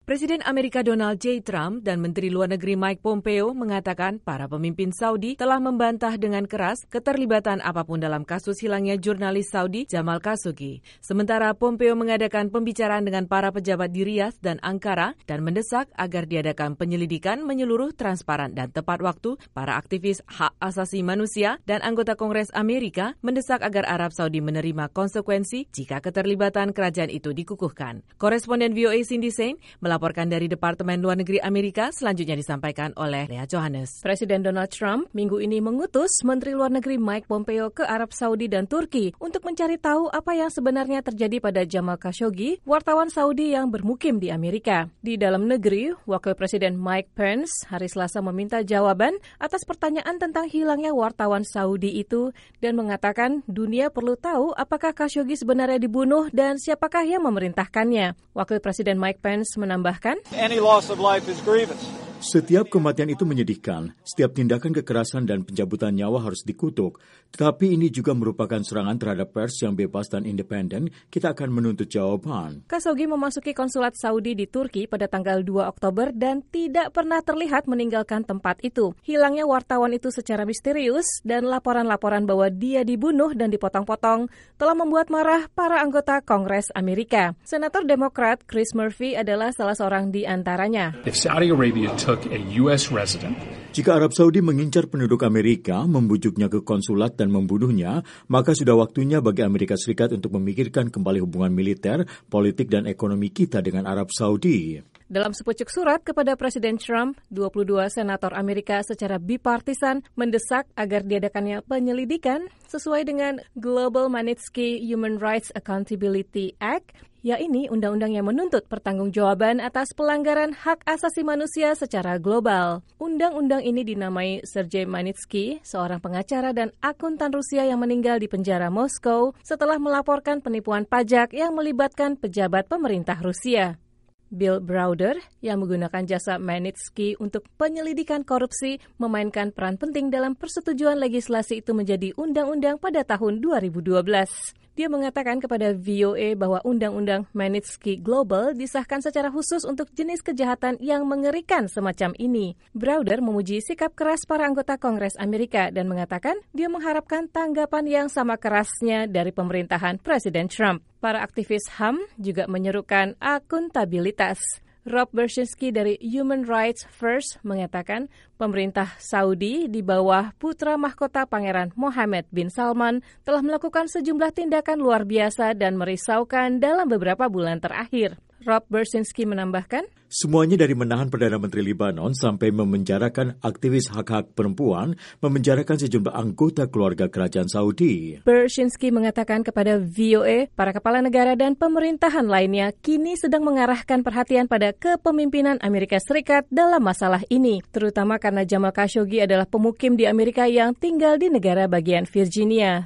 Presiden Amerika Donald J. Trump dan Menteri Luar Negeri Mike Pompeo mengatakan para pemimpin Saudi telah membantah dengan keras keterlibatan apapun dalam kasus hilangnya jurnalis Saudi Jamal Khashoggi. Sementara Pompeo mengadakan pembicaraan dengan para pejabat di Riyadh dan Ankara dan mendesak agar diadakan penyelidikan menyeluruh, transparan dan tepat waktu. Para aktivis hak asasi manusia dan anggota Kongres Amerika mendesak agar Arab Saudi menerima konsekuensi jika keterlibatan kerajaan itu dikukuhkan. Koresponden VOA Cindy Sain melaporkan dari Departemen Luar Negeri Amerika, selanjutnya disampaikan oleh Lea Johannes. Presiden Donald Trump minggu ini mengutus Menteri Luar Negeri Mike Pompeo ke Arab Saudi dan Turki untuk mencari tahu apa yang sebenarnya terjadi pada Jamal Khashoggi, wartawan Saudi yang bermukim di Amerika. Di dalam negeri, Wakil Presiden Mike Pence hari Selasa meminta jawaban atas pertanyaan tentang hilangnya wartawan Saudi itu dan mengatakan dunia perlu tahu apakah Khashoggi sebenarnya dibunuh dan siapakah yang memerintahkannya. Wakil Presiden Mike Pence menambahkan, setiap kematian itu menyedihkan, setiap tindakan kekerasan dan pencabutan nyawa harus dikutuk. Tetapi ini juga merupakan serangan terhadap pers yang bebas dan independen. Kita akan menuntut jawaban. Khashoggi memasuki konsulat Saudi di Turki pada tanggal 2 Oktober dan tidak pernah terlihat meninggalkan tempat itu. Hilangnya wartawan itu secara misterius dan laporan-laporan bahwa dia dibunuh dan dipotong-potong telah membuat marah para anggota Kongres Amerika. Senator Demokrat Chris Murphy adalah salah seorang di antaranya. If Saudi Arabia took a U.S. resident, jika Arab Saudi mengincar penduduk Amerika, membujuknya ke konsulat dan membunuhnya, maka sudah waktunya bagi Amerika Serikat untuk memikirkan kembali hubungan militer, politik, dan ekonomi kita dengan Arab Saudi. Dalam sepucuk surat kepada Presiden Trump, 22 senator Amerika secara bipartisan mendesak agar diadakannya penyelidikan sesuai dengan Global Magnitsky Human Rights Accountability Act, yaitu undang-undang yang menuntut pertanggungjawaban atas pelanggaran hak asasi manusia secara global. Undang-undang ini dinamai Sergei Magnitsky, seorang pengacara dan akuntan Rusia yang meninggal di penjara Moskow setelah melaporkan penipuan pajak yang melibatkan pejabat pemerintah Rusia. Bill Browder, yang menggunakan jasa Magnitsky untuk penyelidikan korupsi, memainkan peran penting dalam persetujuan legislasi itu menjadi undang-undang pada tahun 2012. Dia mengatakan kepada VOA bahwa Undang-Undang Magnitsky Global disahkan secara khusus untuk jenis kejahatan yang mengerikan semacam ini. Browder memuji sikap keras para anggota Kongres Amerika dan mengatakan dia mengharapkan tanggapan yang sama kerasnya dari pemerintahan Presiden Trump. Para aktivis HAM juga menyerukan akuntabilitas. Rob Berschinski dari Human Rights First mengatakan pemerintah Saudi di bawah putra mahkota Pangeran Mohammed bin Salman telah melakukan sejumlah tindakan luar biasa dan merisaukan dalam beberapa bulan terakhir. Rob Berschinski menambahkan, semuanya dari menahan Perdana Menteri Lebanon sampai memenjarakan aktivis hak-hak perempuan, memenjarakan sejumlah anggota keluarga kerajaan Saudi. Berschinski mengatakan kepada VOA, para kepala negara dan pemerintahan lainnya kini sedang mengarahkan perhatian pada kepemimpinan Amerika Serikat dalam masalah ini, terutama karena Jamal Khashoggi adalah pemukim di Amerika yang tinggal di negara bagian Virginia.